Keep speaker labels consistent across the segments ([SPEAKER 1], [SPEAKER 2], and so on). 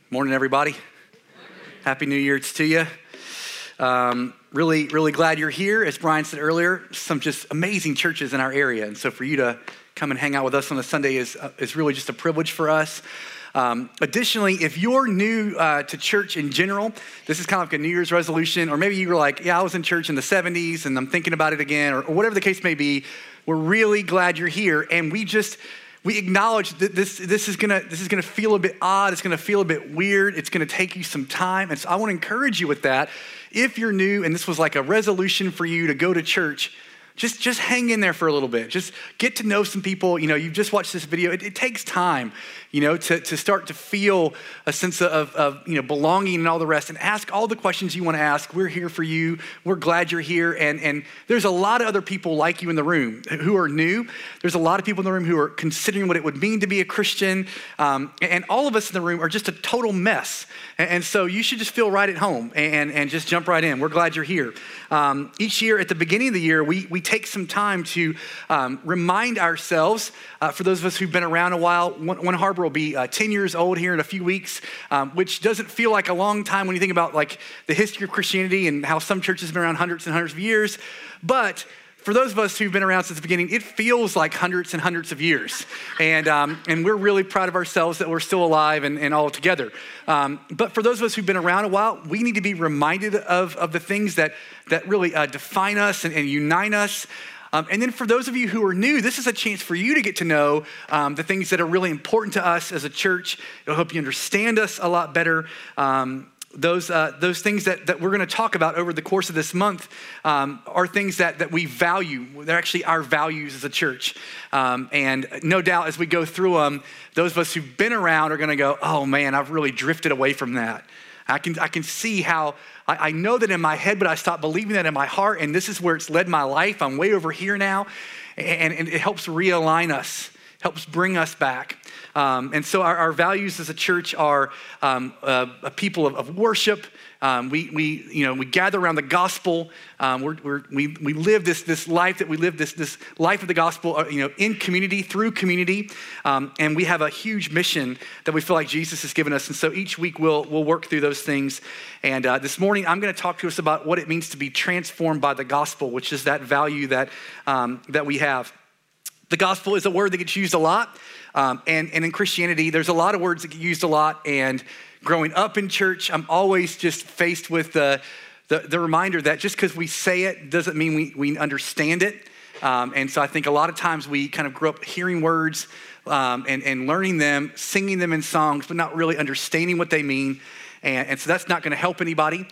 [SPEAKER 1] Morning, everybody. Happy New Year to you. Really glad you're here. As Brian said earlier, some just amazing churches in our area. And so for you to come and hang out with us on a Sunday is really just a privilege for us. Additionally, if you're new to church in general, this is kind of like a New Year's resolution, or maybe you were like, yeah, I was in church in the 70s and I'm thinking about it again, or whatever the case may be, we're really glad you're here. And we acknowledge that this is gonna feel a bit odd. It's gonna feel a bit weird. It's gonna take you some time. And so I want to encourage you with that. If you're new and this was like a resolution for you to go to church, just hang in there for a little bit. Just get to know some people. You know, you've just watched this video. It takes time, you know, to start to feel a sense of belonging and all the rest, and ask all the questions you want to ask. We're here for you. We're glad you're here. And there's a lot of other people like you in the room who are new. There's a lot of people in the room who are considering what it would mean to be a Christian. And all of us in the room are just a total mess. And so you should just feel right at home and just jump right in. We're glad you're here. Each year at the beginning of the year, we take some time to remind ourselves, for those of us who've been around a while, One Harbor will be 10 years old here in a few weeks, which doesn't feel like a long time when you think about like the history of Christianity and how some churches have been around hundreds and hundreds of years. But for those of us who've been around since the beginning, it feels like hundreds and hundreds of years. And we're really proud of ourselves that we're still alive and all together. But for those of us who've been around a while, we need to be reminded of the things that really define us and unite us. And then for those of you who are new, this is a chance for you to get to know the things that are really important to us as a church. It'll help you understand us a lot better. Those things that we're going to talk about over the course of this month are things that we value. They're actually our values as a church. And no doubt as we go through them, those of us who've been around are going to go, oh man, I've really drifted away from that. I can see how I know that in my head, but I stopped believing that in my heart. And this is where it's led my life. I'm way over here now. And it helps realign us, helps bring us back. And so our values as a church are a people of worship. We gather around the gospel. We live this life that we live, this life of the gospel, in community, through community. And we have a huge mission that we feel like Jesus has given us. And so each week we'll work through those things. And this morning I'm going to talk to us about what it means to be transformed by the gospel, which is that value that we have. The gospel is a word that gets used a lot. And in Christianity, there's a lot of words that get used a lot. And growing up in church, I'm always just faced with the reminder that just because we say it doesn't mean we understand it. And so I think a lot of times we kind of grow up hearing words and learning them, singing them in songs, but not really understanding what they mean. And so that's not going to help anybody.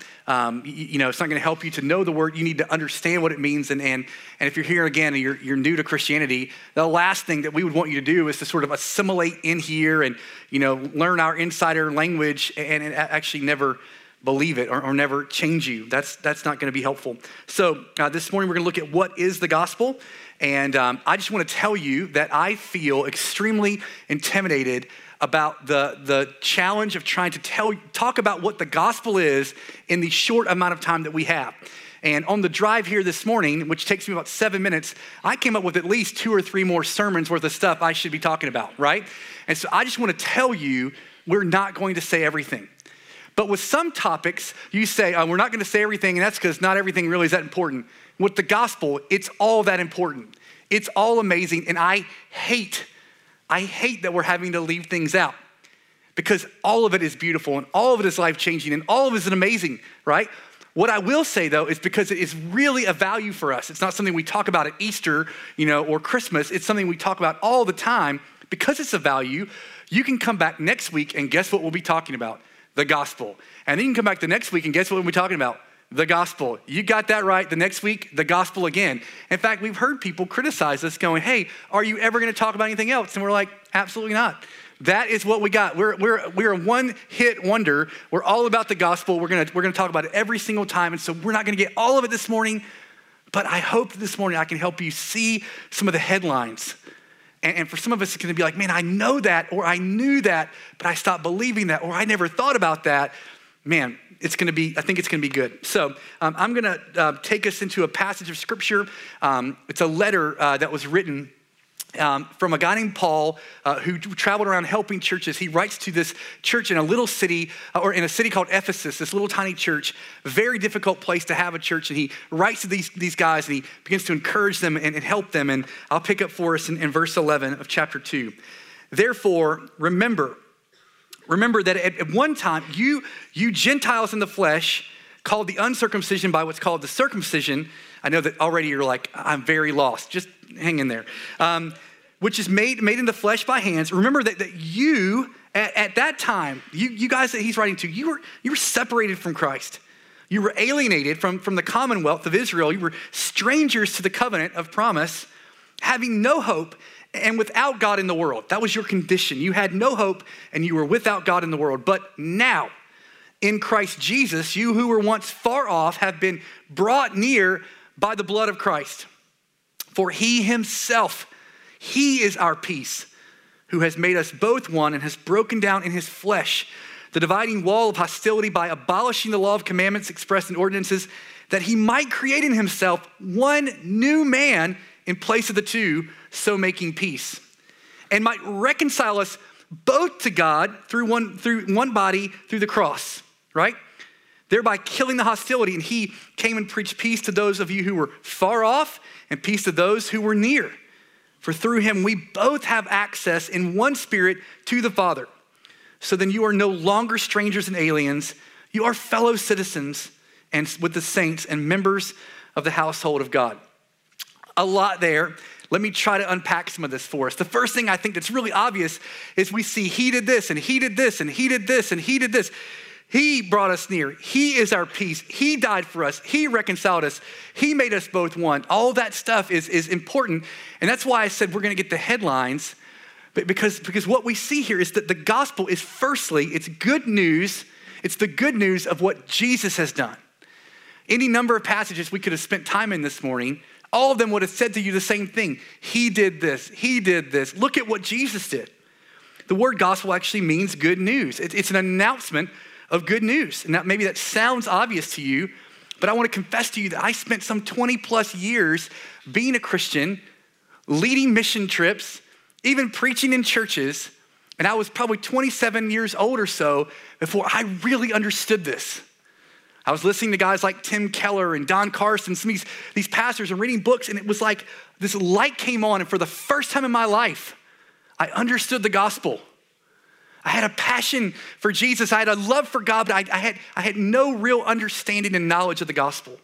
[SPEAKER 1] It's not going to help you to know the word. You need to understand what it means. And if you're here again and you're new to Christianity, the last thing that we would want you to do is to sort of assimilate in here and, learn our insider language and actually never believe it or never change you. That's not going to be helpful. So this morning we're going to look at what is the gospel. And I just want to tell you that I feel extremely intimidated about the challenge of trying to talk about what the gospel is in the short amount of time that we have. And on the drive here this morning, which takes me about 7 minutes, I came up with at least 2 or 3 more sermons worth of stuff I should be talking about, right? And so I just want to tell you, we're not going to say everything. But with some topics, you say, we're not going to say everything, and that's because not everything really is that important. With the gospel, it's all that important. It's all amazing, and I hate that we're having to leave things out because all of it is beautiful and all of it is life-changing and all of it is amazing, right? What I will say though is because it is really a value for us. It's not something we talk about at Easter, or Christmas. It's something we talk about all the time. Because it's a value, you can come back next week and guess what we'll be talking about? The gospel. And then you can come back the next week and guess what we'll be talking about? The gospel. You got that right. The next week, the gospel again. In fact, we've heard people criticize us going, hey, are you ever going to talk about anything else? And we're like, absolutely not. That is what we got. We're a one-hit wonder. We're all about the gospel. We're gonna talk about it every single time. And so we're not going to get all of it this morning, but I hope that this morning I can help you see some of the headlines. And for some of us, it's going to be like, man, I know that, or I knew that, but I stopped believing that, or I never thought about that. Man, I think it's going to be good. So I'm going to take us into a passage of scripture. It's a letter that was written from a guy named Paul who traveled around helping churches. He writes to this church in a little city, or in a city called Ephesus, this little tiny church, very difficult place to have a church. And he writes to these guys and he begins to encourage them and help them. And I'll pick up for us in verse 11 of chapter 2. Therefore, remember that at one time, you Gentiles in the flesh, called the uncircumcision by what's called the circumcision. I know that already you're like, I'm very lost. Just hang in there. Which is made in the flesh by hands. Remember that you, at that time, you guys that he's writing to, you were separated from Christ. You were alienated from the commonwealth of Israel. You were strangers to the covenant of promise, having no hope and without God in the world. That was your condition. You had no hope and you were without God in the world. But now, in Christ Jesus, you who were once far off have been brought near by the blood of Christ. For he himself, he is our peace, who has made us both one and has broken down in his flesh the dividing wall of hostility by abolishing the law of commandments expressed in ordinances, that he might create in himself one new man in place of the two, so making peace, and might reconcile us both to God through one body, through the cross, right? Thereby killing the hostility. And he came and preached peace to those of you who were far off and peace to those who were near. For through him we both have access in one spirit to the Father. So then you are no longer strangers and aliens. You are fellow citizens and with the saints and members of the household of God. A lot there. Let me try to unpack some of this for us. The first thing I think that's really obvious is we see he did this and he did this and he did this and he did this. He brought us near. He is our peace. He died for us. He reconciled us. He made us both one. All that stuff is important. And that's why I said we're going to get the headlines, because what we see here is that the gospel is firstly, it's good news. It's the good news of what Jesus has done. Any number of passages we could have spent time in this morning, all of them would have said to you the same thing. He did this. He did this. Look at what Jesus did. The word gospel actually means good news. It's an announcement of good news. And maybe that sounds obvious to you, but I want to confess to you that I spent some 20 plus years being a Christian, leading mission trips, even preaching in churches. And I was probably 27 years old or so before I really understood this. I was listening to guys like Tim Keller and Don Carson, some of these pastors, and reading books, and it was like this light came on, and for the first time in my life, I understood the gospel. I had a passion for Jesus. I had a love for God, but I had no real understanding and knowledge of the gospel.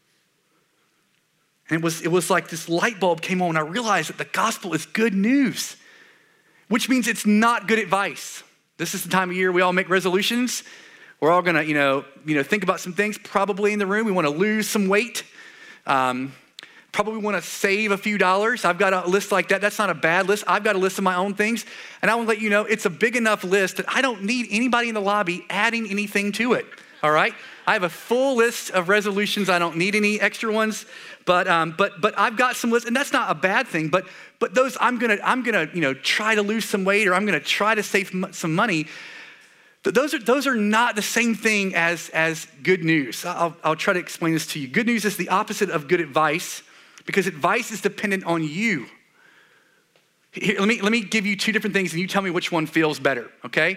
[SPEAKER 1] And it was like this light bulb came on, and I realized that the gospel is good news, which means it's not good advice. This is the time of year we all make resolutions. We're all gonna, think about some things probably in the room. We wanna lose some weight. Probably wanna save a few dollars. I've got a list like that. That's not a bad list. I've got a list of my own things. And I wanna let you know, it's a big enough list that I don't need anybody in the lobby adding anything to it, all right? I have a full list of resolutions. I don't need any extra ones, but I've got some lists, and that's not a bad thing, but those I'm gonna try to lose some weight, or I'm gonna try to save some money. Those are not the same thing as good news. I'll try to explain this to you. Good news is the opposite of good advice, because advice is dependent on you. Here, let me give you two different things, and you tell me which one feels better, okay?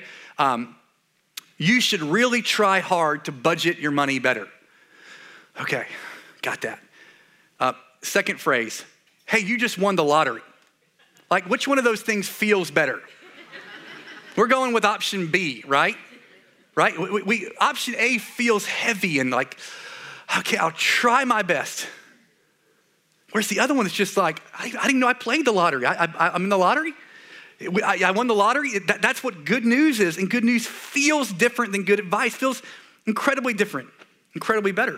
[SPEAKER 1] You should really try hard to budget your money better. Okay, got that. Second phrase, hey, you just won the lottery. Like, which one of those things feels better? We're going with option B, right? Right? Option A feels heavy and like, okay, I'll try my best. Whereas the other one is just like, I didn't even know I played the lottery. I'm in the lottery. I won the lottery. That's what good news is. And good news feels different than good advice. Feels incredibly different, incredibly better.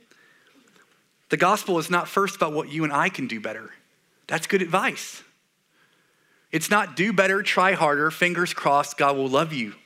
[SPEAKER 1] The gospel is not first about what you and I can do better. That's good advice. It's not do better, try harder, fingers crossed, God will love you.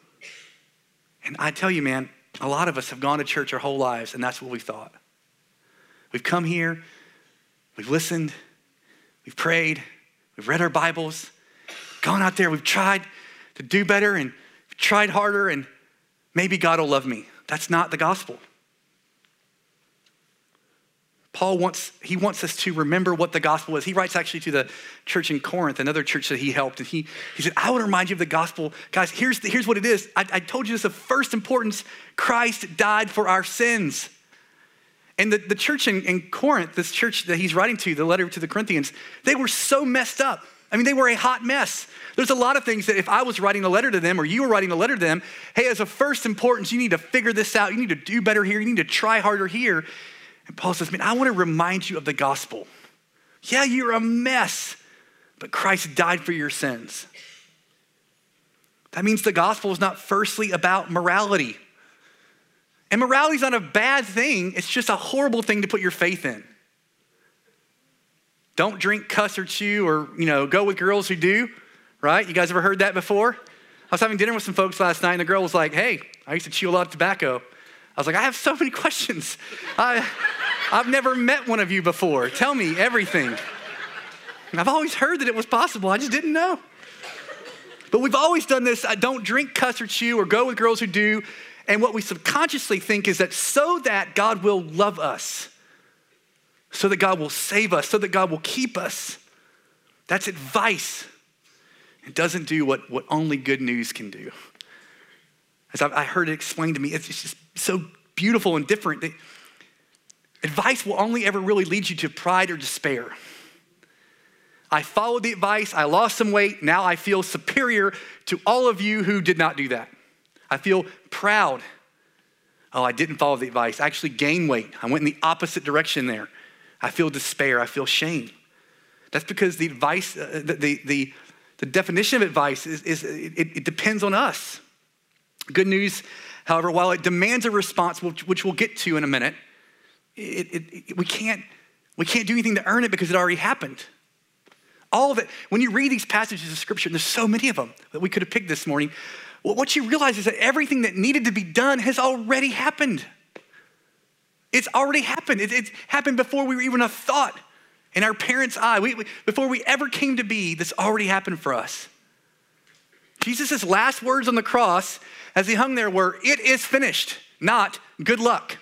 [SPEAKER 1] And I tell you, man, a lot of us have gone to church our whole lives, and that's what we thought. We've come here, we've listened, we've prayed, we've read our Bibles, gone out there, we've tried to do better and tried harder, and maybe God will love me. That's not the gospel. Paul wants us to remember what the gospel is. He writes actually to the church in Corinth, another church that he helped, and he said, I want to remind you of the gospel. Guys, here's what it is. I told you this of first importance. Christ died for our sins. And the church in Corinth, this church that he's writing to, the letter to the Corinthians, they were so messed up. I mean, they were a hot mess. There's a lot of things that if I was writing a letter to them or you were writing a letter to them, hey, as a first importance, you need to figure this out. You need to do better here. You need to try harder here. And Paul says, man, I want to remind you of the gospel. Yeah, you're a mess, but Christ died for your sins. That means the gospel is not firstly about morality. And morality is not a bad thing. It's just a horrible thing to put your faith in. Don't drink, cuss, or chew, or go with girls who do, right? You guys ever heard that before? I was having dinner with some folks last night, and the girl was like, hey, I used to chew a lot of tobacco. I was like, I have so many questions. I've never met one of you before. Tell me everything. And I've always heard that it was possible. I just didn't know. But we've always done this. Don't drink, cuss, or chew, or go with girls who do. And what we subconsciously think is that so that God will love us, so that God will save us, so that God will keep us. That's advice. It doesn't do what only good news can do. As I heard it explained to me, it's just so beautiful and different. Advice will only ever really lead you to pride or despair. I followed the advice, I lost some weight, now I feel superior to all of you who did not do that. I feel proud. Oh, I didn't follow the advice. I actually gained weight. I went in the opposite direction there. I feel despair. I feel shame. That's because the advice, the definition of advice is it depends on us. Good news, however, while it demands a response, which we'll get to in a minute, we can't do anything to earn it because it already happened. All of it. When you read these passages of scripture, and there's so many of them that we could have picked this morning, what you realize is that everything that needed to be done has already happened. It's already happened. It's happened before we were even a thought in our parents' eye. Before we ever came to be, this already happened for us. Jesus' last words on the cross as he hung there were, "It is finished," not "good luck."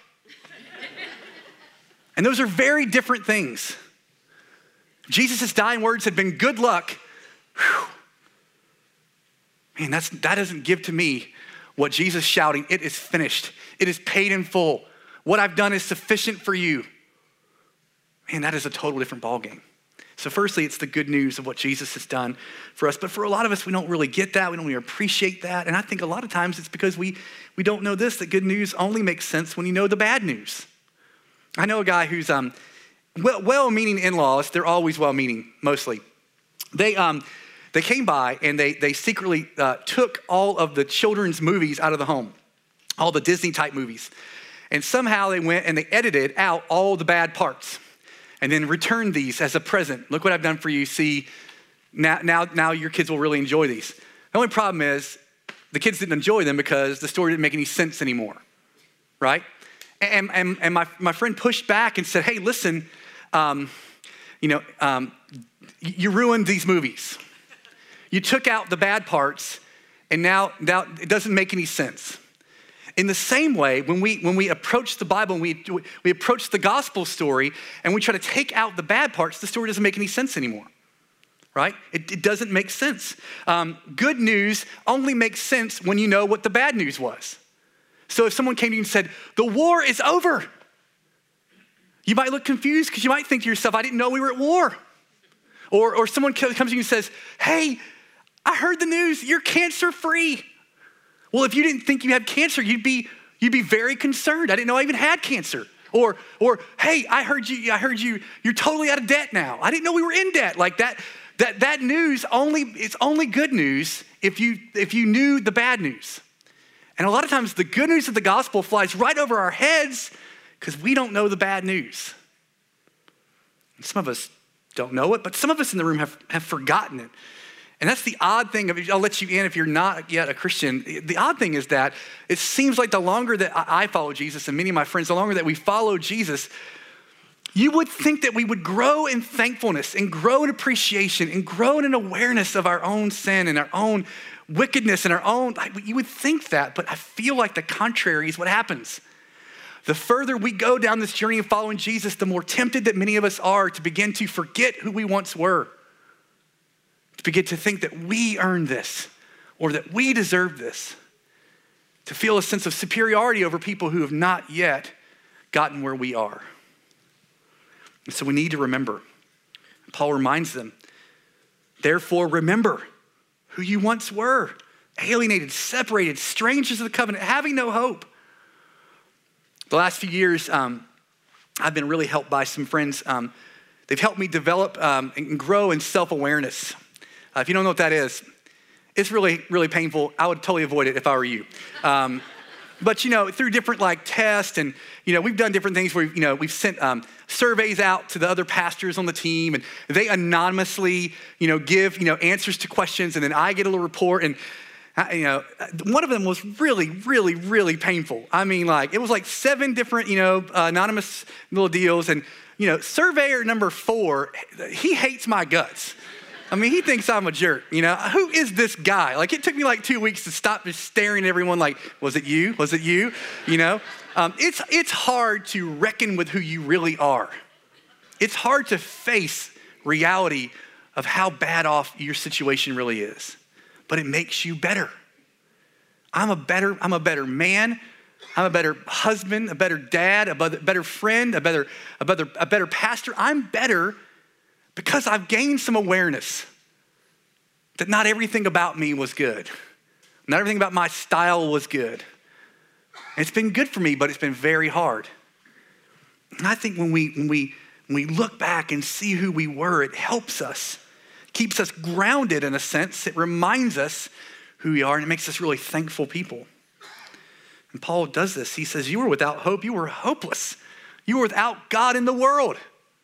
[SPEAKER 1] And those are very different things. Jesus' dying words had been "good luck." Whew. Man, that doesn't give to me what Jesus shouting, "It is finished. It is paid in full. What I've done is sufficient for you." Man, that is a total different ballgame. So firstly, it's the good news of what Jesus has done for us. But for a lot of us, we don't really get that. We don't really appreciate that. And I think a lot of times it's because we don't know this, that good news only makes sense when you know the bad news. I know a guy who's well-meaning in-laws. They're always well-meaning, mostly. They came by and they secretly took all of the children's movies out of the home, all the Disney-type movies. And somehow they went and they edited out all the bad parts and then returned these as a present. Look what I've done for you. See, now your kids will really enjoy these. The only problem is the kids didn't enjoy them because the story didn't make any sense anymore, right? And my friend pushed back and said, hey, listen, you ruined these movies. You took out the bad parts and now it doesn't make any sense. In the same way, when we approach the Bible and we approach the gospel story and we try to take out the bad parts, the story doesn't make any sense anymore, right? It doesn't make sense. Good news only makes sense when you know what the bad news was. So if someone came to you and said, the war is over, you might look confused because you might think to yourself, I didn't know we were at war. Or someone comes to you and says, hey, I heard the news, you're cancer-free. Well, if you didn't think you had cancer, you'd be very concerned. I didn't know I even had cancer. Or hey, I heard you, you're totally out of debt now. I didn't know we were in debt. Like that news it's only good news if you knew the bad news. And a lot of times the good news of the gospel flies right over our heads because we don't know the bad news. And some of us don't know it, but some of us in the room have forgotten it. And that's the odd thing. I'll let you in if you're not yet a Christian. The odd thing is that it seems like the longer that I follow Jesus and many of my friends, the longer that we follow Jesus, you would think that we would grow in thankfulness and grow in appreciation and grow in an awareness of our own sin and our own wickedness and you would think that, but I feel like the contrary is what happens. The further we go down this journey of following Jesus, the more tempted that many of us are to begin to forget who we once were, to begin to think that we earned this or that we deserve this, to feel a sense of superiority over people who have not yet gotten where we are. And so we need to remember. Paul reminds them, therefore remember who you once were, alienated, separated, strangers of the covenant, having no hope. The last few years, I've been really helped by some friends. They've helped me develop and grow in self-awareness. If you don't know what that is, it's really, really painful. I would totally avoid it if I were you. But through different tests and, we've done different things where, we've sent surveys out to the other pastors on the team, and they anonymously, give, answers to questions, and then I get a little report. And, one of them was really, really, really painful. I mean, it was 7 different, anonymous little deals. And, surveyor number 4, he hates my guts. I mean, he thinks I'm a jerk, Who is this guy? It took me 2 weeks to stop just staring at everyone was it you? Was it you? It's hard to reckon with who you really are. It's hard to face reality of how bad off your situation really is, but it makes you better. I'm a better man. I'm a better husband, a better dad, a better friend, a better pastor. I'm better because I've gained some awareness that not everything about me was good. Not everything about my style was good. It's been good for me, but it's been very hard. And I think when we look back and see who we were, it helps us, keeps us grounded in a sense. It reminds us who we are, and it makes us really thankful people. And Paul does this. He says, you were without hope. You were hopeless. You were without God in the world.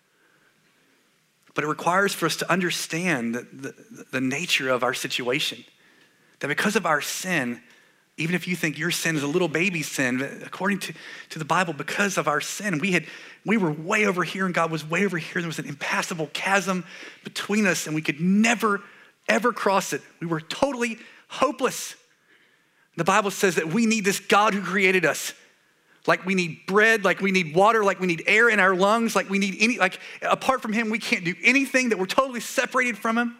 [SPEAKER 1] But it requires for us to understand the nature of our situation. That because of our sin, even if you think your sin is a little baby sin, according to the Bible, because of our sin, we were way over here and God was way over here. There was an impassable chasm between us and we could never, ever cross it. We were totally hopeless. The Bible says that we need this God who created us. Like we need bread, like we need water, like we need air in our lungs, like we need apart from him, we can't do anything, that we're totally separated from him.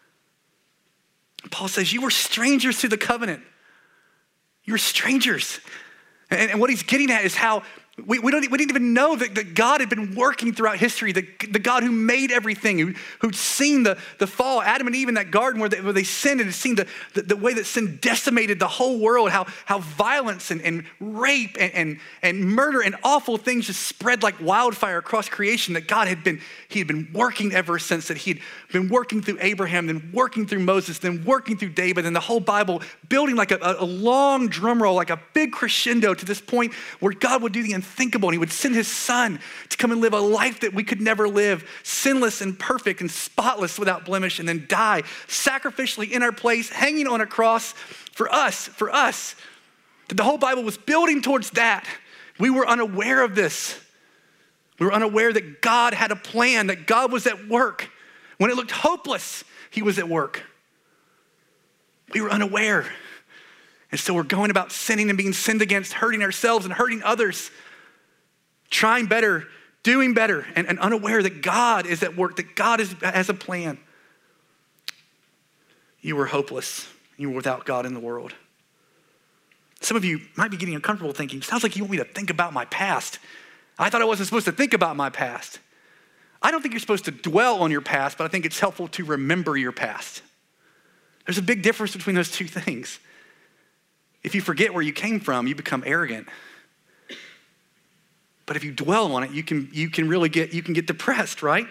[SPEAKER 1] Paul says, you were strangers to the covenant. You were strangers. And what he's getting at is how we didn't even know that God had been working throughout history, the God who made everything, who'd seen the fall, Adam and Eve in that garden where they sinned, and had seen the way that sin decimated the whole world, how violence and rape and murder and awful things just spread like wildfire across creation, that God had been working ever since, that he'd been working through Abraham, then working through Moses, then working through David, and the whole Bible building like a long drum roll, like a big crescendo to this point where God would do the unthinkable, and he would send his son to come and live a life that we could never live, sinless and perfect and spotless without blemish, and then die sacrificially in our place, hanging on a cross for us. That the whole Bible was building towards that. We were unaware of this. We were unaware that God had a plan, that God was at work. When it looked hopeless, he was at work. We were unaware. And so we're going about sinning and being sinned against, hurting ourselves and hurting others, trying better, doing better, and unaware that God is at work, that God has a plan. You were hopeless. You were without God in the world. Some of you might be getting uncomfortable thinking, sounds like you want me to think about my past. I thought I wasn't supposed to think about my past. I don't think you're supposed to dwell on your past, but I think it's helpful to remember your past. There's a big difference between those two things. If you forget where you came from, you become arrogant. But if you dwell on it, you can really get depressed, right?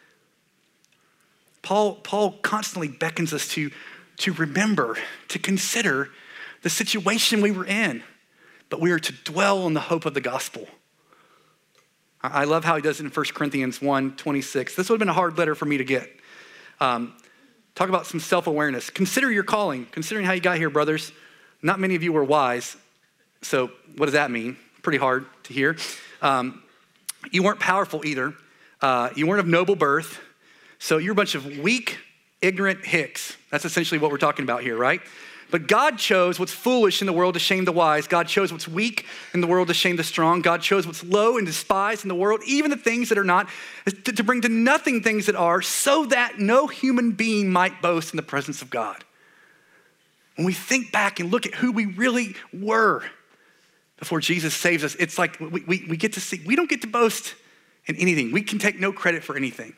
[SPEAKER 1] Paul constantly beckons us to remember, to consider the situation we were in, but we are to dwell on the hope of the gospel. I love how he does it in 1 Corinthians 1:26. This would have been a hard letter for me to get. Talk about some self-awareness. Consider your calling, considering how you got here, brothers. Not many of you were wise. So what does that mean? Pretty hard to hear. You weren't powerful either. You weren't of noble birth. So you're a bunch of weak, ignorant hicks. That's essentially what we're talking about here, right? But God chose what's foolish in the world to shame the wise. God chose what's weak in the world to shame the strong. God chose what's low and despised in the world, even the things that are not, to bring to nothing things that are, so that no human being might boast in the presence of God. When we think back and look at who we really were before Jesus saves us, it's like we get to see, we don't get to boast in anything. We can take no credit for anything.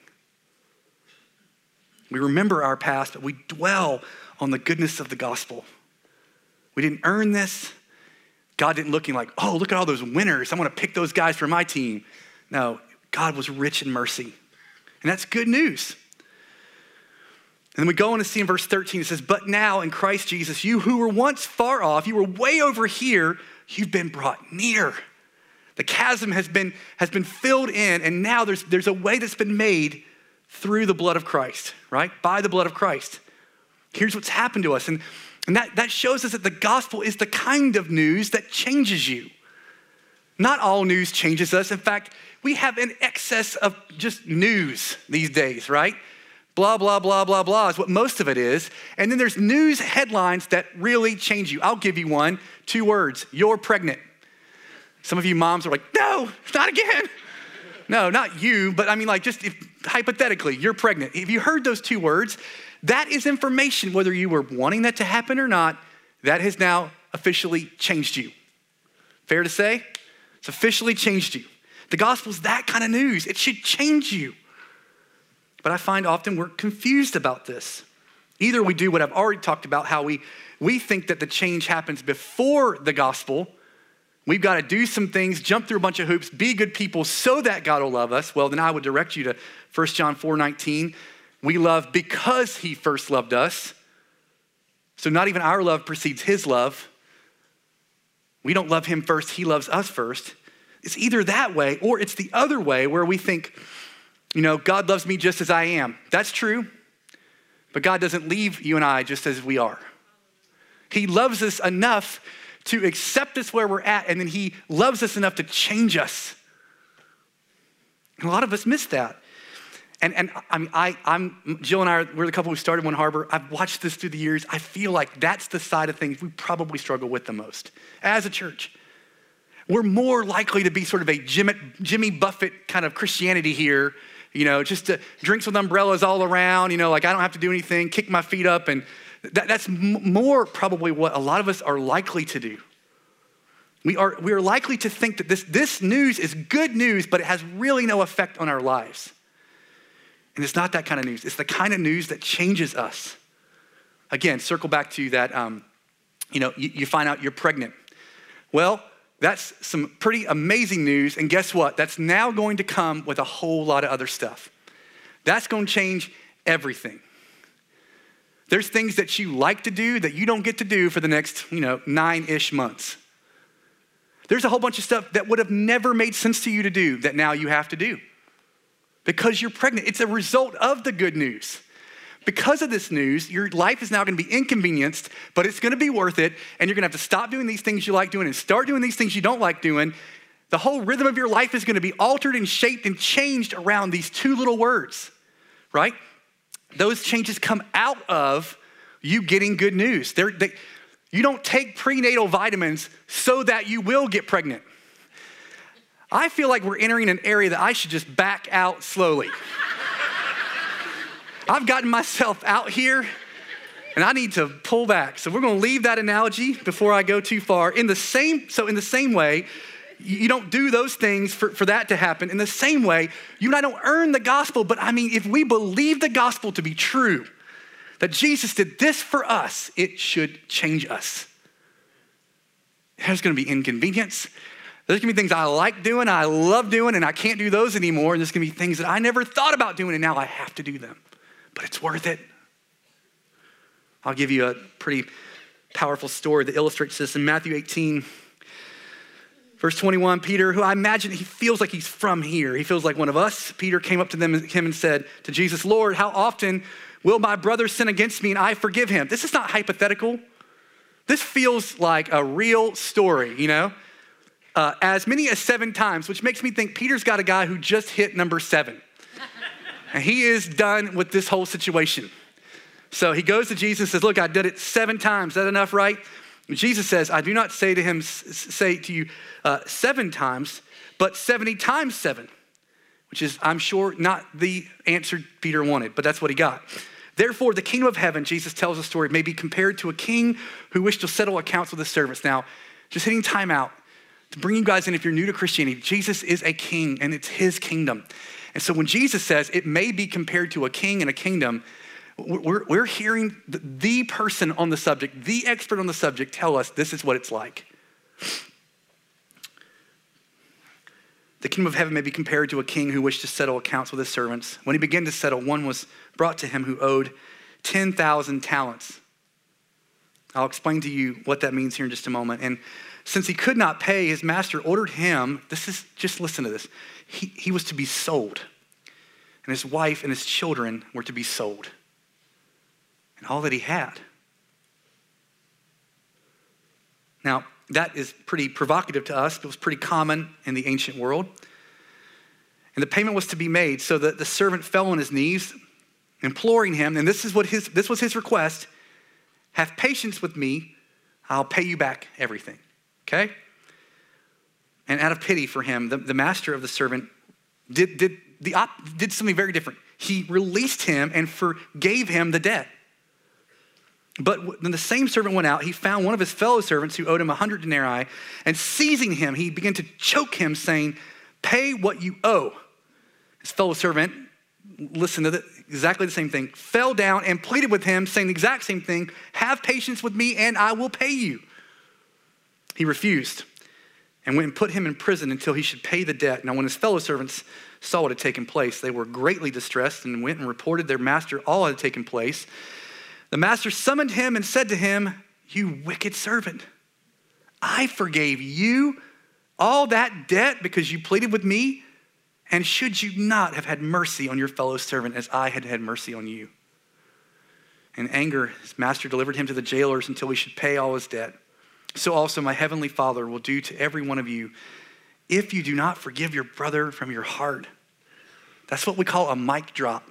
[SPEAKER 1] We remember our past, but we dwell on the goodness of the gospel. We didn't earn this. God didn't look like, oh, look at all those winners. I want to pick those guys for my team. No, God was rich in mercy. And that's good news. And then we go on to see in verse 13, it says, but now in Christ Jesus, you who were once far off, you were way over here, you've been brought near. The chasm has been filled in, and now there's a way that's been made through the blood of Christ, right? By the blood of Christ. Here's what's happened to us. And that shows us that the gospel is the kind of news that changes you. Not all news changes us. In fact, we have an excess of just news these days, right? Blah, blah, blah, blah, blah is what most of it is. And then there's news headlines that really change you. I'll give you one, 2 words, you're pregnant. Some of you moms are like, no, not again. No, not you, but I mean like just hypothetically, you're pregnant. If you heard those 2 words, that is information, whether you were wanting that to happen or not, that has now officially changed you. Fair to say? It's officially changed you. The gospel is that kind of news. It should change you. But I find often we're confused about this. Either we do what I've already talked about, how we think that the change happens before the gospel. We've got to do some things, jump through a bunch of hoops, be good people so that God will love us. Well, then I would direct you to 1 John 4:19. We love because he first loved us. So not even our love precedes his love. We don't love him first, he loves us first. It's either that way or it's the other way where we think, God loves me just as I am. That's true, but God doesn't leave you and I just as we are. He loves us enough to accept us where we're at, and then he loves us enough to change us. And a lot of us miss that. And I'm Jill and I, we're the couple who started One Harbor. I've watched this through the years. I feel like that's the side of things we probably struggle with the most as a church. We're more likely to be sort of a Jimmy Buffett kind of Christianity here, just drinks with umbrellas all around, like I don't have to do anything, kick my feet up. And that's more probably what a lot of us are likely to do. We are likely to think that this news is good news, but it has really no effect on our lives. And it's not that kind of news. It's the kind of news that changes us. Again, circle back to that, you find out you're pregnant. Well, that's some pretty amazing news. And guess what? That's now going to come with a whole lot of other stuff. That's going to change everything. There's things that you like to do that you don't get to do for the next, 9-ish months. There's a whole bunch of stuff that would have never made sense to you to do that now you have to do because you're pregnant. It's a result of the good news. Because of this news, your life is now going to be inconvenienced, but it's going to be worth it. And you're going to have to stop doing these things you like doing and start doing these things you don't like doing. The whole rhythm of your life is going to be altered and shaped and changed around these 2 little words, right? Those changes come out of you getting good news. You don't take prenatal vitamins so that you will get pregnant. I feel like we're entering an area that I should just back out slowly. I've gotten myself out here and I need to pull back. So we're going to leave that analogy before I go too far. In the same way, you don't do those things for that to happen. In the same way, you and I don't earn the gospel, but if we believe the gospel to be true, that Jesus did this for us, it should change us. There's going to be inconvenience. There's going to be things I like doing, I love doing, and I can't do those anymore. And there's going to be things that I never thought about doing, and now I have to do them. But it's worth it. I'll give you a pretty powerful story that illustrates this in Matthew 18. Verse 21, Peter, who I imagine he feels like he's from here. He feels like one of us. Peter came up to him and said to Jesus, Lord, how often will my brother sin against me and I forgive him? This is not hypothetical. This feels like a real story, as many as 7 times, which makes me think Peter's got a guy who just hit number 7. And he is done with this whole situation. So he goes to Jesus and says, look, I did it 7 times. Is that enough, right? And Jesus says, I do not say to you 7 times, but 70 times 7, which is, I'm sure, not the answer Peter wanted, but that's what he got. Therefore, the kingdom of heaven, Jesus tells a story, may be compared to a king who wished to settle accounts with his servants. Now, just hitting time out to bring you guys in, if you're new to Christianity, Jesus is a king and it's his kingdom. And so when Jesus says it may be compared to a king and a kingdom, we're hearing the person on the subject, the expert on the subject tell us this is what it's like. The kingdom of heaven may be compared to a king who wished to settle accounts with his servants. When he began to settle, one was brought to him who owed 10,000 talents. I'll explain to you what that means here in just a moment. And since he could not pay, his master ordered him, just listen to this, he was to be sold. And his wife and his children were to be sold. And all that he had. Now, that is pretty provocative to us. It was pretty common in the ancient world. And the payment was to be made. So the servant fell on his knees, imploring him, and this was his request, have patience with me, I'll pay you back everything, okay? And out of pity for him, the master of the servant did something very different. He released him and forgave him the debt. But when the same servant went out, he found one of his fellow servants who owed him 100 denarii, and seizing him, he began to choke him, saying, pay what you owe. His fellow servant, listen to exactly the same thing, fell down and pleaded with him, saying the exact same thing, have patience with me and I will pay you. He refused and went and put him in prison until he should pay the debt. Now when his fellow servants saw what had taken place, they were greatly distressed and went and reported their master all that had taken place. The master summoned him and said to him, you wicked servant, I forgave you all that debt because you pleaded with me. And should you not have had mercy on your fellow servant as I had had mercy on you? In anger, his master delivered him to the jailers until he should pay all his debt. So also my heavenly Father will do to every one of you if you do not forgive your brother from your heart. That's what we call a mic drop.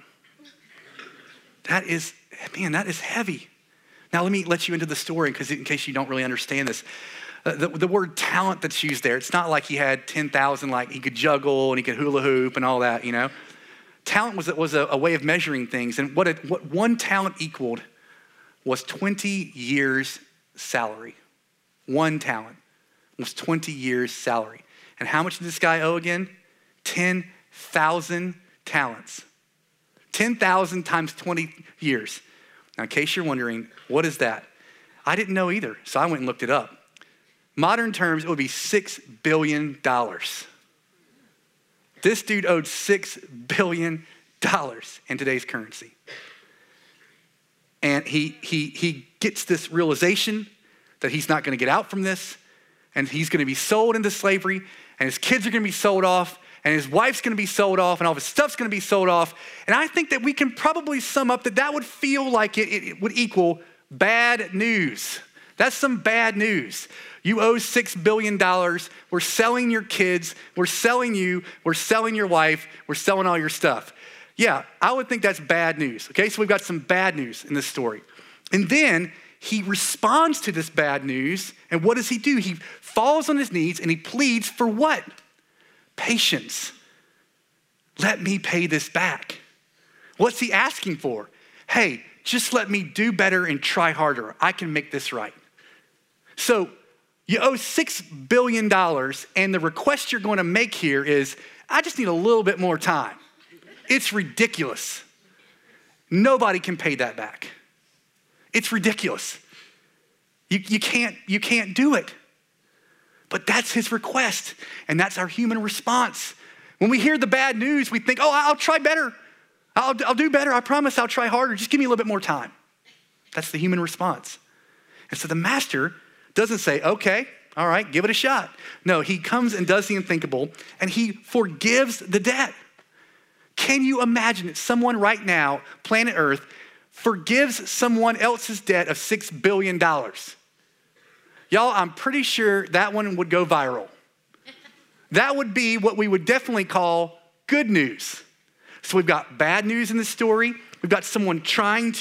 [SPEAKER 1] That is heavy. Now let me let you into the story in case you don't really understand this. The word talent that's used there, it's not like he had 10,000, like he could juggle and he could hula hoop and all that, you know. Talent was a way of measuring things. And what 1 talent equaled was 20 years salary. 1 talent was 20 years salary. And how much did this guy owe again? 10,000 talents. 10,000 times 20 years. Now, in case you're wondering, what is that? I didn't know either, so I went and looked it up. Modern terms, it would be $6 billion. This dude owed $6 billion in today's currency. And he gets this realization that he's not gonna get out from this, and he's gonna be sold into slavery, and his kids are gonna be sold off, and his wife's gonna be sold off, and all of his stuff's gonna be sold off. And I think that we can probably sum up that would feel like it would equal bad news. That's some bad news. You owe $6 billion. We're selling your kids. We're selling you. We're selling your wife. We're selling all your stuff. Yeah, I would think that's bad news. Okay, so we've got some bad news in this story. And then he responds to this bad news. And what does he do? He falls on his knees and he pleads for what? Patience. Let me pay this back. What's he asking for? Hey, just let me do better and try harder. I can make this right. So you owe $6 billion, and the request you're going to make here is, I just need a little bit more time. It's ridiculous. Nobody can pay that back. It's ridiculous. You can't do it. But that's his request, and that's our human response. When we hear the bad news, we think, oh, I'll try better. I'll do better. I promise I'll try harder. Just give me a little bit more time. That's the human response. And so the master doesn't say, okay, all right, give it a shot. No, he comes and does the unthinkable, and he forgives the debt. Can you imagine that someone right now, planet Earth, forgives someone else's debt of $6 billion? Y'all, I'm pretty sure that one would go viral. That would be what we would definitely call good news. So we've got bad news in this story. We've got someone trying to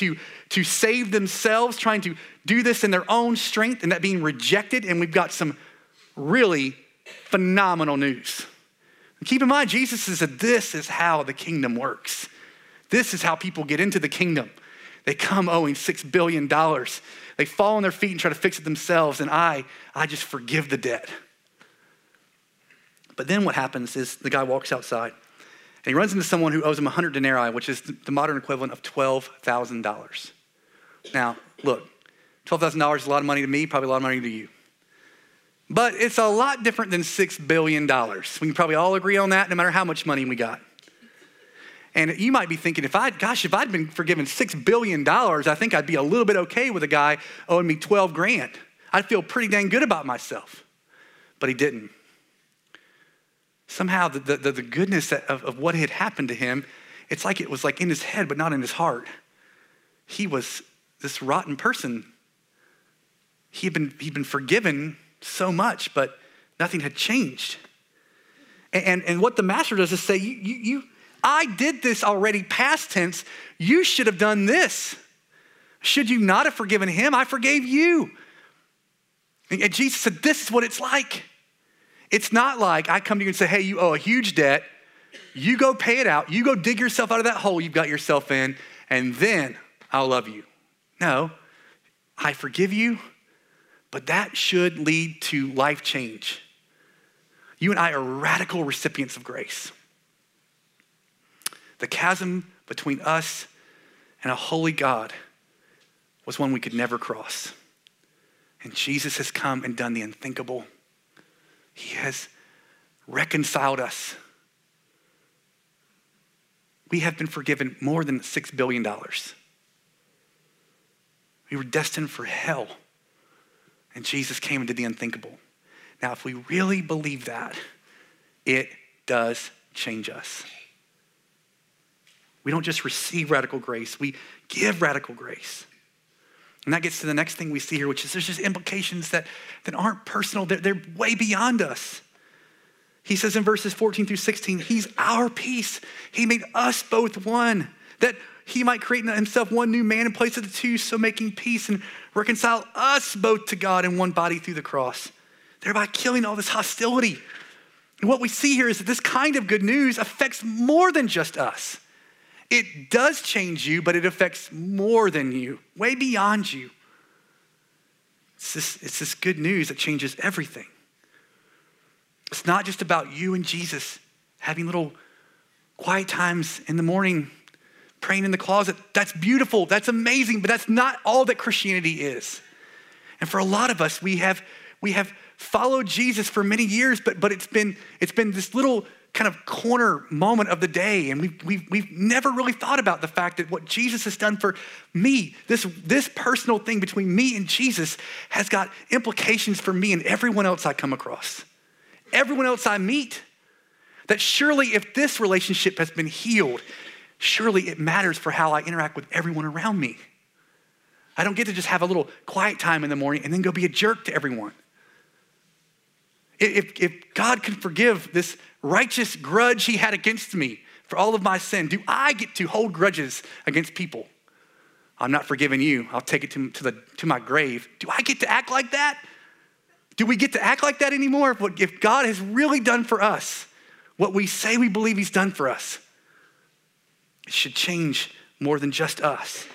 [SPEAKER 1] to save themselves, trying to do this in their own strength, and that being rejected. And we've got some really phenomenal news. Keep in mind, Jesus said, this is how the kingdom works. This is how people get into the kingdom. They come owing $6 billion. They fall on their feet and try to fix it themselves, and I just forgive the debt. But then what happens is the guy walks outside, and he runs into someone who owes him 100 denarii, which is the modern equivalent of $12,000. Now, look, $12,000 is a lot of money to me, probably a lot of money to you. But it's a lot different than $6 billion. We can probably all agree on that, no matter how much money we got. And you might be thinking, if I'd been forgiven $6 billion, I think I'd be a little bit okay with a guy owing me 12 grand. I'd feel pretty dang good about myself. But he didn't. Somehow the goodness of what had happened to him, it's like it was like in his head, but not in his heart. He was this rotten person. He'd been forgiven so much, but nothing had changed. And what the master does is say, I did this already, past tense. You should have done this. Should you not have forgiven him? I forgave you. And Jesus said, this is what it's like. It's not like I come to you and say, hey, you owe a huge debt. You go pay it out. You go dig yourself out of that hole you've got yourself in, and then I'll love you. No, I forgive you, but that should lead to life change. You and I are radical recipients of grace. The chasm between us and a holy God was one we could never cross. And Jesus has come and done the unthinkable. He has reconciled us. We have been forgiven more than $6 billion. We were destined for hell. And Jesus came and did the unthinkable. Now, if we really believe that, it does change us. We don't just receive radical grace, we give radical grace. And that gets to the next thing we see here, which is there's just implications that aren't personal, they're way beyond us. He says in verses 14 through 16, he's our peace. He made us both one, that he might create in himself one new man in place of the two, so making peace and reconcile us both to God in one body through the cross, thereby killing all this hostility. And what we see here is that this kind of good news affects more than just us. It does change you, but it affects more than you, way beyond you. It's this good news that changes everything. It's not just about you and Jesus having little quiet times in the morning, praying in the closet. That's beautiful, that's amazing, but that's not all that Christianity is. And for a lot of us, we have followed Jesus for many years, but it's been this little kind of corner moment of the day, and we've never really thought about the fact that what Jesus has done for me, this personal thing between me and Jesus, has got implications for me and everyone else I come across, everyone else I meet. That surely if this relationship has been healed, surely it matters for how I interact with everyone around me. I don't get to just have a little quiet time in the morning and then go be a jerk to everyone. If God can forgive this righteous grudge he had against me for all of my sin, do I get to hold grudges against people? I'm not forgiving you. I'll take it to my grave. Do I get to act like that? Do we get to act like that anymore? If God has really done for us what we say we believe he's done for us, it should change more than just us.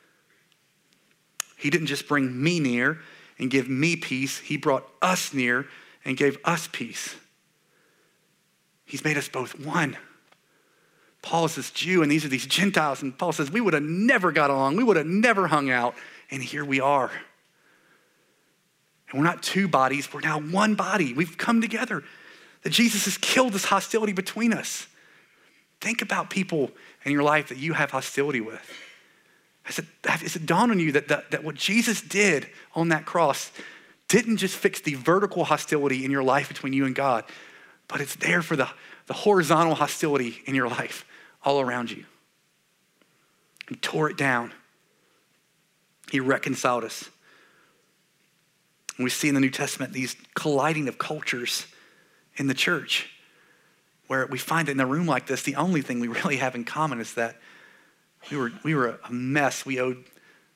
[SPEAKER 1] He didn't just bring me near and give me peace. He brought us near and gave us peace. He's made us both one. Paul is this Jew and these are these Gentiles, and Paul says we would have never got along, we would have never hung out, and here we are. And we're not two bodies, we're now one body. We've come together. That Jesus has killed this hostility between us. Think about people in your life that you have hostility with. Has it dawned on you that what Jesus did on that cross didn't just fix the vertical hostility in your life between you and God, but it's there for the horizontal hostility in your life all around you. He tore it down. He reconciled us. And we see in the New Testament these colliding of cultures in the church, where we find in a room like this, the only thing we really have in common is that we were a mess. We owed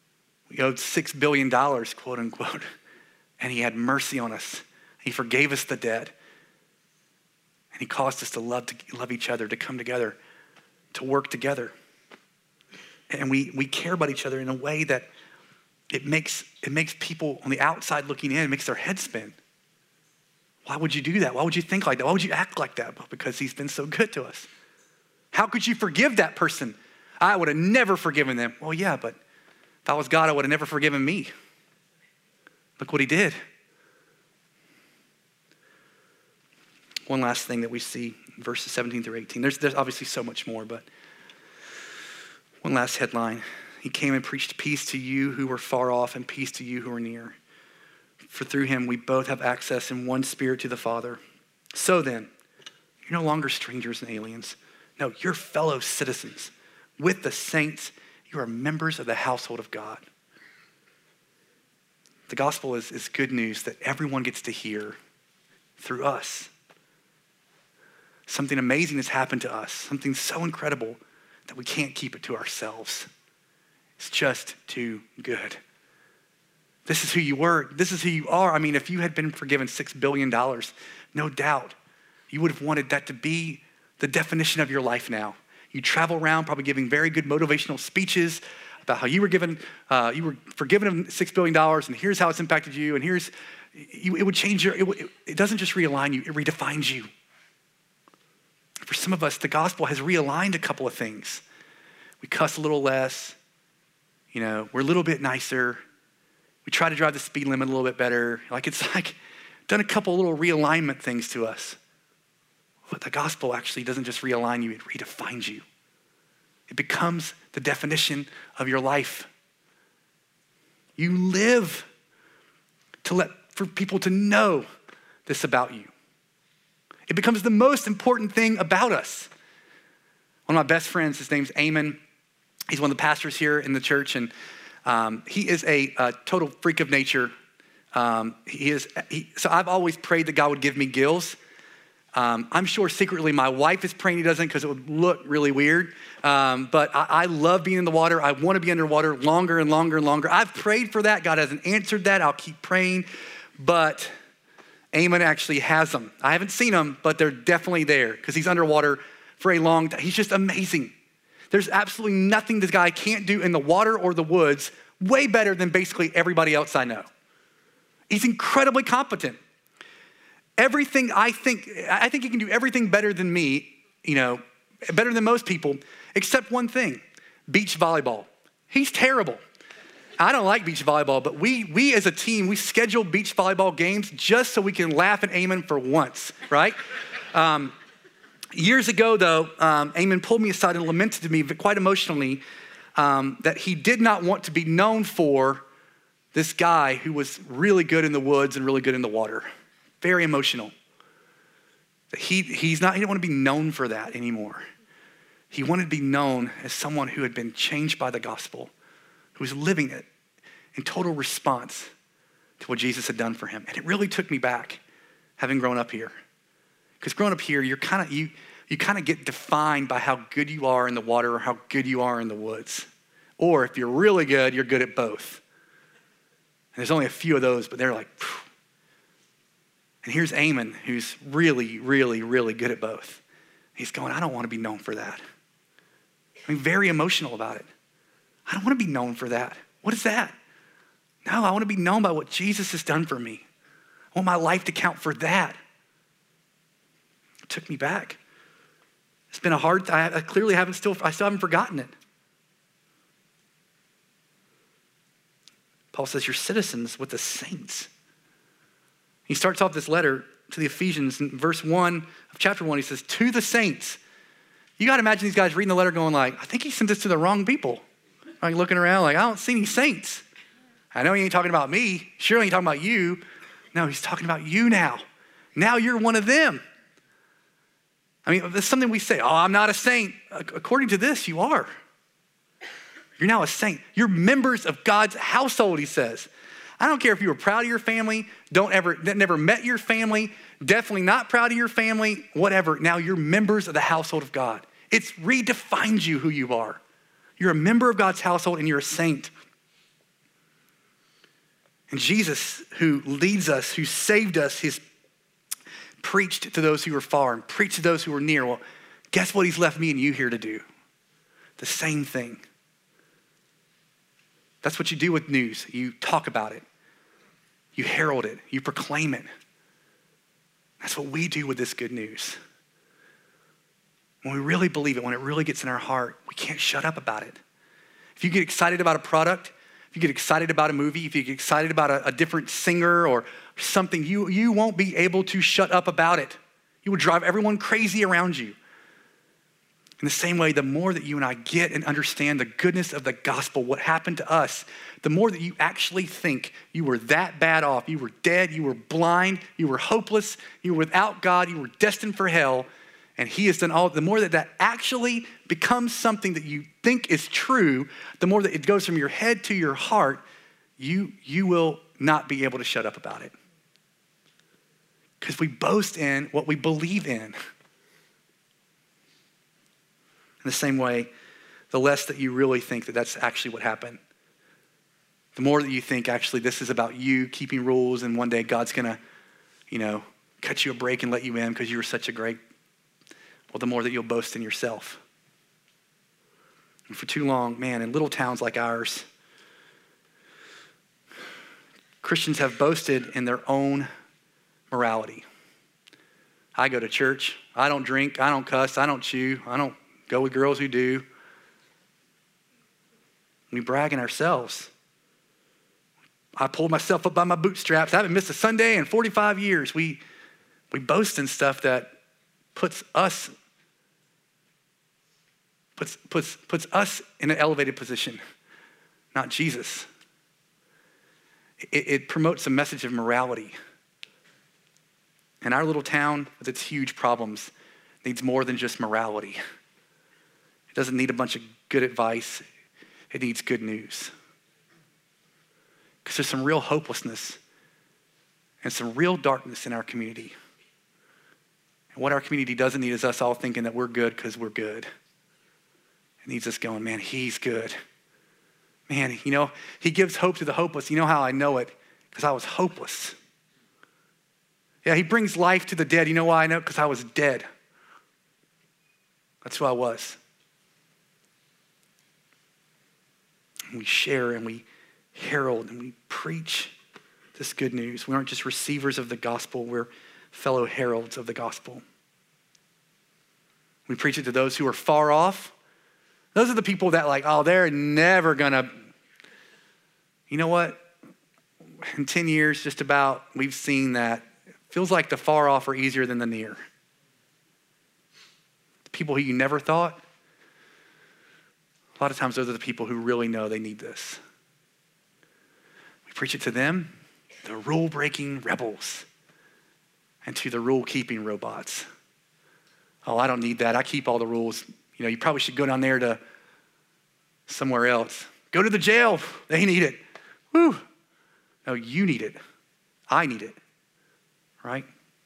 [SPEAKER 1] We owed $6 billion, quote unquote. And he had mercy on us. He forgave us the debt. And he caused us to love each other, to come together, to work together. And we care about each other in a way that it makes people on the outside looking in, it makes their head spin. Why would you do that? Why would you think like that? Why would you act like that? Well, because he's been so good to us. How could you forgive that person? I would have never forgiven them. Well, yeah, but if I was God, I would have never forgiven me. Look what he did. One last thing that we see, verses 17 through 18. There's obviously so much more, but one last headline. He came and preached peace to you who were far off and peace to you who are near. For through him we both have access in one spirit to the Father. So then, you're no longer strangers and aliens. No, you're fellow citizens. With the saints, you are members of the household of God. The gospel is good news that everyone gets to hear through us. Something amazing has happened to us, something so incredible that we can't keep it to ourselves. It's just too good. This is who you were. This is who you are. I mean, if you had been forgiven $6 billion, no doubt you would have wanted that to be the definition of your life now. You travel around probably giving very good motivational speeches about how you were forgiven $6 billion and here's how it's impacted you and it would change it doesn't just realign you, it redefines you. For some of us, the gospel has realigned a couple of things. We cuss a little less, we're a little bit nicer. We try to drive the speed limit a little bit better. It's done a couple little realignment things to us. But the gospel actually doesn't just realign you, it redefines you. It becomes the definition of your life. You live for people to know this about you. It becomes the most important thing about us. One of my best friends, his name's Eamon. He's one of the pastors here in the church, and he is a total freak of nature. So I've always prayed that God would give me gills. I'm sure secretly my wife is praying he doesn't because it would look really weird. But I love being in the water. I want to be underwater longer and longer and longer. I've prayed for that. God hasn't answered that. I'll keep praying. But Eamon actually has them. I haven't seen them, but they're definitely there because he's underwater for a long time. He's just amazing. There's absolutely nothing this guy can't do in the water or the woods way better than basically everybody else I know. He's incredibly competent. Everything I think he can do everything better than me, better than most people, except one thing, beach volleyball. He's terrible. I don't like beach volleyball, but we as a team, we schedule beach volleyball games just so we can laugh at Eamon for once, right? Years ago, though, Eamon pulled me aside and lamented to me quite emotionally that he did not want to be known for this guy who was really good in the woods and really good in the water. Very emotional. He didn't want to be known for that anymore. He wanted to be known as someone who had been changed by the gospel, who was living it in total response to what Jesus had done for him. And it really took me back, having grown up here. Because growing up here, you kind of get defined by how good you are in the water or how good you are in the woods. Or if you're really good, you're good at both. And there's only a few of those, but they're like, phew. And here's Eamon, who's really, really, really good at both. He's going, I don't want to be known for that. I'm very emotional about it. I don't want to be known for that. What is that? No, I want to be known by what Jesus has done for me. I want my life to count for that. It took me back. It's been a hard, I still haven't forgotten it. Paul says, you're citizens with the saints. He starts off this letter to the Ephesians in verse 1 of chapter 1. He says, to the saints. You got to imagine these guys reading the letter going like, I think he sent this to the wrong people. Like looking around like, I don't see any saints. I know he ain't talking about me. Surely he ain't talking about you. No, he's talking about you now. Now you're one of them. I mean, there's something we say, I'm not a saint. According to this, you are. You're now a saint. You're members of God's household, he says. I don't care if you were proud of your family, never met your family, definitely not proud of your family, whatever. Now you're members of the household of God. It's redefined you who you are. You're a member of God's household and you're a saint. And Jesus, who leads us, who saved us, has preached to those who are far and preached to those who are near. Well, guess what he's left me and you here to do? The same thing. That's what you do with news. You talk about it. You herald it. You proclaim it. That's what we do with this good news. When we really believe it, when it really gets in our heart, we can't shut up about it. If you get excited about a product, if you get excited about a movie, if you get excited about a different singer or something, you won't be able to shut up about it. You will drive everyone crazy around you. In the same way, the more that you and I get and understand the goodness of the gospel, what happened to us, the more that you actually think you were that bad off, you were dead, you were blind, you were hopeless, you were without God, you were destined for hell, and he has done all, the more that actually becomes something that you think is true, the more that it goes from your head to your heart, you will not be able to shut up about it. Because we boast in what we believe in. In the same way, the less that you really think that that's actually what happened, the more that you think actually this is about you keeping rules and one day God's gonna, cut you a break and let you in because you were such a great, well, the more that you'll boast in yourself. And for too long, man, in little towns like ours, Christians have boasted in their own morality. I go to church. I don't drink. I don't cuss. I don't chew. I don't go with girls who do. We brag in ourselves. I pulled myself up by my bootstraps. I haven't missed a Sunday in 45 years. We boast in stuff that puts us in an elevated position, not Jesus. It promotes a message of morality. And our little town, with its huge problems, needs more than just morality. It doesn't need a bunch of good advice. It needs good news. Because there's some real hopelessness and some real darkness in our community. And what our community doesn't need is us all thinking that we're good because we're good. It needs us going, man, he's good. Man, he gives hope to the hopeless. You know how I know it? Because I was hopeless. Yeah, he brings life to the dead. You know why I know? Because I was dead. That's who I was. And we share and we herald and we preach this good news. We aren't just receivers of the gospel. We're fellow heralds of the gospel. We preach it to those who are far off. Those are the people that they're never gonna, you know what? In 10 years, just about, we've seen that. It feels like the far off are easier than the near. The people who you never thought, a lot of times those are the people who really know they need this. We preach it to them, the rule-breaking rebels, and to the rule-keeping robots. Oh, I don't need that. I keep all the rules. You probably should go down there to somewhere else. Go to the jail. They need it. Woo. No, you need it. I need it. Right?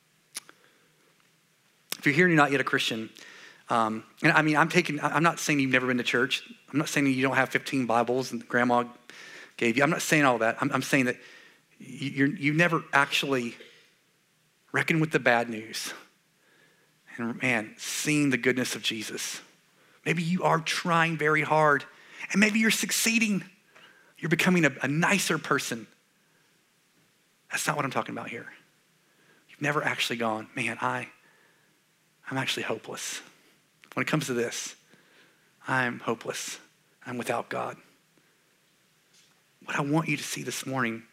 [SPEAKER 1] If you're here and you're not yet a Christian, I'm not saying you've never been to church. I'm not saying you don't have 15 Bibles and grandma gave you. I'm not saying all that. I'm saying that you never actually reckon with the bad news. And man, seeing the goodness of Jesus. Maybe you are trying very hard and maybe you're succeeding. You're becoming a nicer person. That's not what I'm talking about here. You've never actually gone, man, I'm actually hopeless. When it comes to this, I'm hopeless. I'm without God. What I want you to see this morning,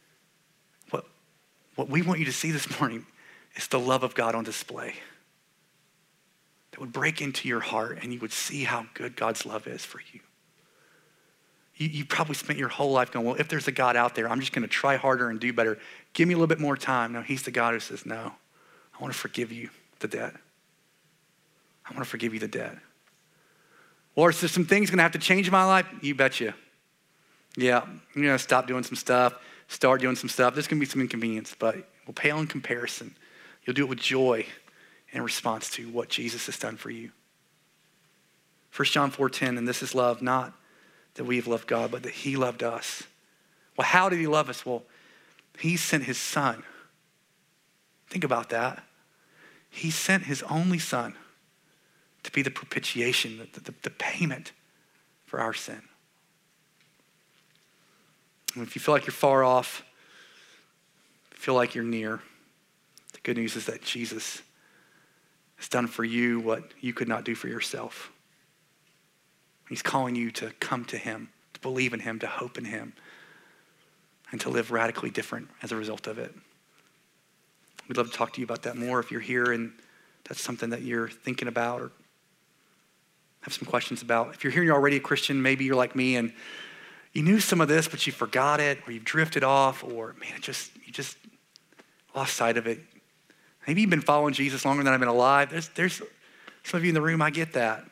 [SPEAKER 1] what we want you to see this morning is the love of God on display. That would break into your heart and you would see how good God's love is for you. You probably spent your whole life going, well, if there's a God out there, I'm just going to try harder and do better. Give me a little bit more time. No, he's the God who says, no, I want to forgive you the debt. I want to forgive you the debt. Or is there some things going to have to change in my life? You betcha. Yeah, you're going to stop doing some stuff, start doing some stuff. There's going to be some inconvenience, but we'll pale in comparison. You'll do it with joy in response to what Jesus has done for you. 1 John 4:10, and this is love, not that we have loved God, but that he loved us. Well, how did he love us? Well, He sent his son. Think about that. He sent his only son to be the propitiation, the payment for our sin. And if you feel like you're far off, feel like you're near, the good news is that Jesus has done for you what you could not do for yourself. He's calling you to come to him, to believe in him, to hope in him, and to live radically different as a result of it. We'd love to talk to you about that more if you're here and that's something that you're thinking about or have some questions about. If you're here and you're already a Christian, maybe you're like me and you knew some of this, but you forgot it, or you've drifted off, or man, you just lost sight of it. Maybe you've been following Jesus longer than I've been alive. There's some of you in the room, I get that.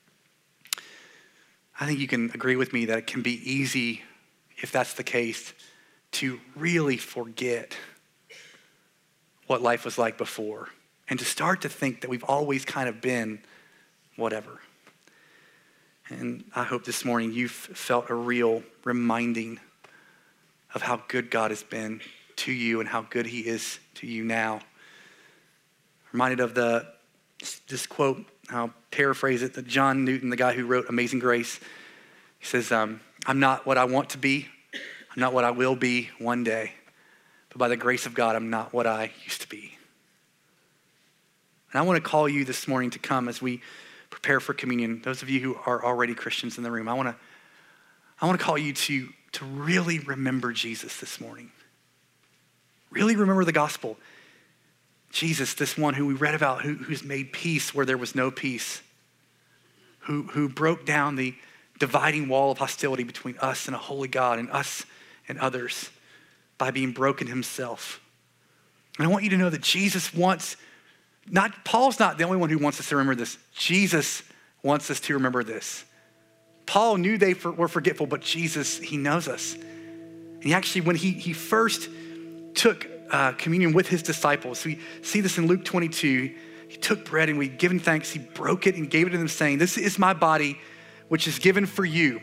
[SPEAKER 1] I think you can agree with me that it can be easy, if that's the case, to really forget what life was like before and to start to think that we've always kind of been whatever. And I hope this morning you've felt a real reminding of how good God has been to you and how good he is to you now. Reminded of this quote, I'll paraphrase it, that John Newton, the guy who wrote Amazing Grace, he says, I'm not what I want to be. I'm not what I will be one day. But by the grace of God, I'm not what I used to be. And I want to call you this morning to come as we prepare for communion. Those of you who are already Christians in the room, I want to call you to really remember Jesus this morning. Really remember the gospel. Jesus, this one who we read about, who's made peace where there was no peace, who broke down the dividing wall of hostility between us and a holy God and us and others by being broken himself. And I want you to know that Jesus wants, Paul's not the only one who wants us to remember this. Jesus wants us to remember this. Paul knew they were forgetful, but Jesus, he knows us. And he actually, when he first took communion with his disciples, we see this in Luke 22, he took bread and we'd given thanks, he broke it and gave it to them saying, this is my body, which is given for you.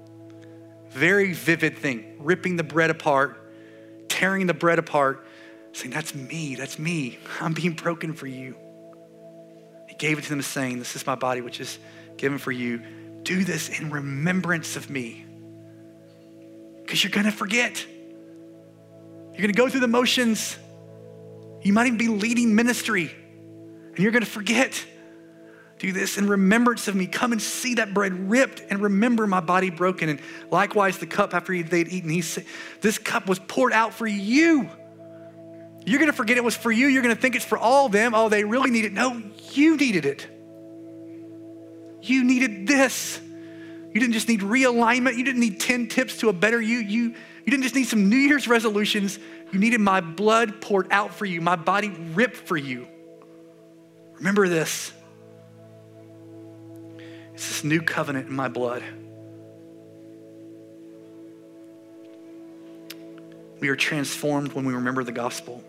[SPEAKER 1] Very vivid thing, ripping the bread apart, tearing the bread apart, saying, that's me, I'm being broken for you. He gave it to them saying, this is my body, which is given for you. Do this in remembrance of me. Because you're gonna forget. You're gonna go through the motions. You might even be leading ministry and you're gonna forget. Do this in remembrance of me. Come and see that bread ripped and remember my body broken. And likewise, the cup after they'd eaten, he said, this cup was poured out for you. You're gonna forget it was for you. You're gonna think it's for all of them. Oh, they really need it. No, you needed it. You needed this. You didn't just need realignment. You didn't need 10 tips to a better you. You didn't just need some New Year's resolutions. You needed my blood poured out for you, my body ripped for you. Remember this. It's this new covenant in my blood. We are transformed when we remember the gospel.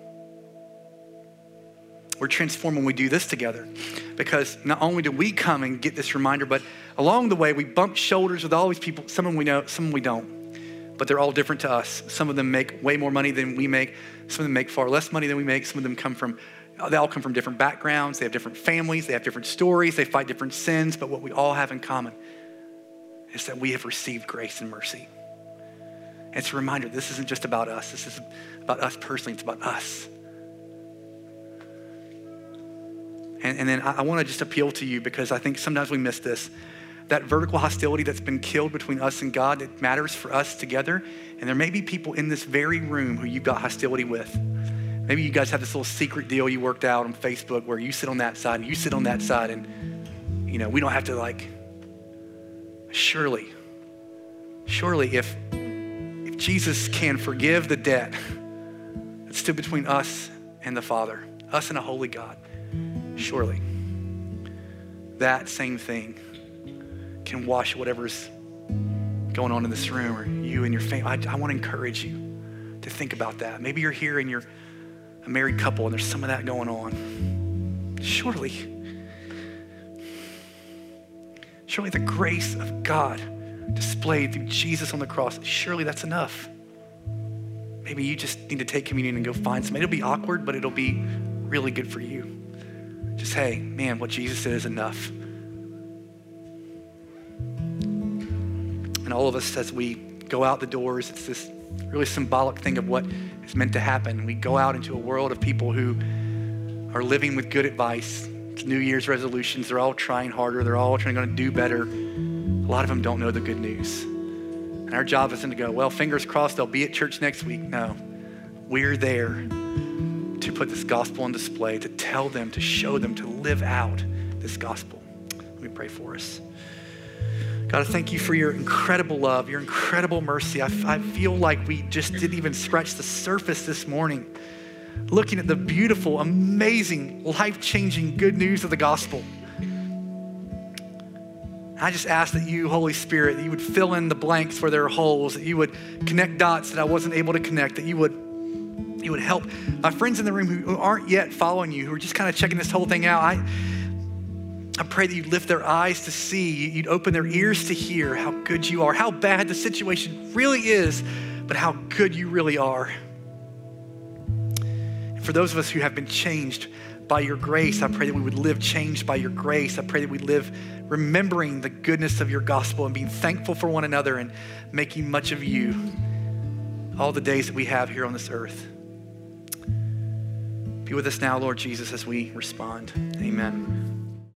[SPEAKER 1] We're transformed when we do this together, because not only do we come and get this reminder, but along the way we bump shoulders with all these people. Some of them we know, some of them we don't, but they're all different to us. Some of them make way more money than we make. Some of them make far less money than we make. Some of them they all come from different backgrounds. They have different families. They have different stories. They fight different sins. But what we all have in common is that we have received grace and mercy. And it's a reminder, this isn't just about us. This is about us personally. It's about us. And then I want to just appeal to you, because I think sometimes we miss this. That vertical hostility that's been killed between us and God, it matters for us together. And there may be people in this very room who you've got hostility with. Maybe you guys have this little secret deal you worked out on Facebook where you sit on that side and you sit on that side, and we don't have to surely if Jesus can forgive the debt that stood between us and the Father, us and a holy God, surely that same thing can wash whatever's going on in this room or you and your family. I want to encourage you to think about that. Maybe you're here and you're a married couple and there's some of that going on. Surely the grace of God displayed through Jesus on the cross, surely that's enough. maybe you just need to take communion and go find somebody. It'll be awkward, but it'll be really good for you. Just, hey, man, what Jesus said is enough. And all of us, as we go out the doors, it's this really symbolic thing of what is meant to happen. We go out into a world of people who are living with good advice. It's New Year's resolutions. They're all trying harder. They're all trying to do better. A lot of them don't know the good news. And our job isn't to go, well, fingers crossed they'll be at church next week. No, we're there to put this gospel on display, to tell them, to show them, to live out this gospel. Let me pray for us. God, I thank you for your incredible love, your incredible mercy. I feel like we just didn't even scratch the surface this morning, looking at the beautiful, amazing, life-changing good news of the gospel. I just ask that you, Holy Spirit, that you would fill in the blanks where there are holes, that you would connect dots that I wasn't able to connect, that you would help my friends in the room who aren't yet following you, who are just kind of checking this whole thing out. I pray that you'd lift their eyes to see, you'd open their ears to hear how good you are, how bad the situation really is, but how good you really are. And for those of us who have been changed by your grace, I pray that we would live changed by your grace. I pray that we live remembering the goodness of your gospel and being thankful for one another and making much of you all the days that we have here on this earth. Be with us now, Lord Jesus, as we respond. Amen.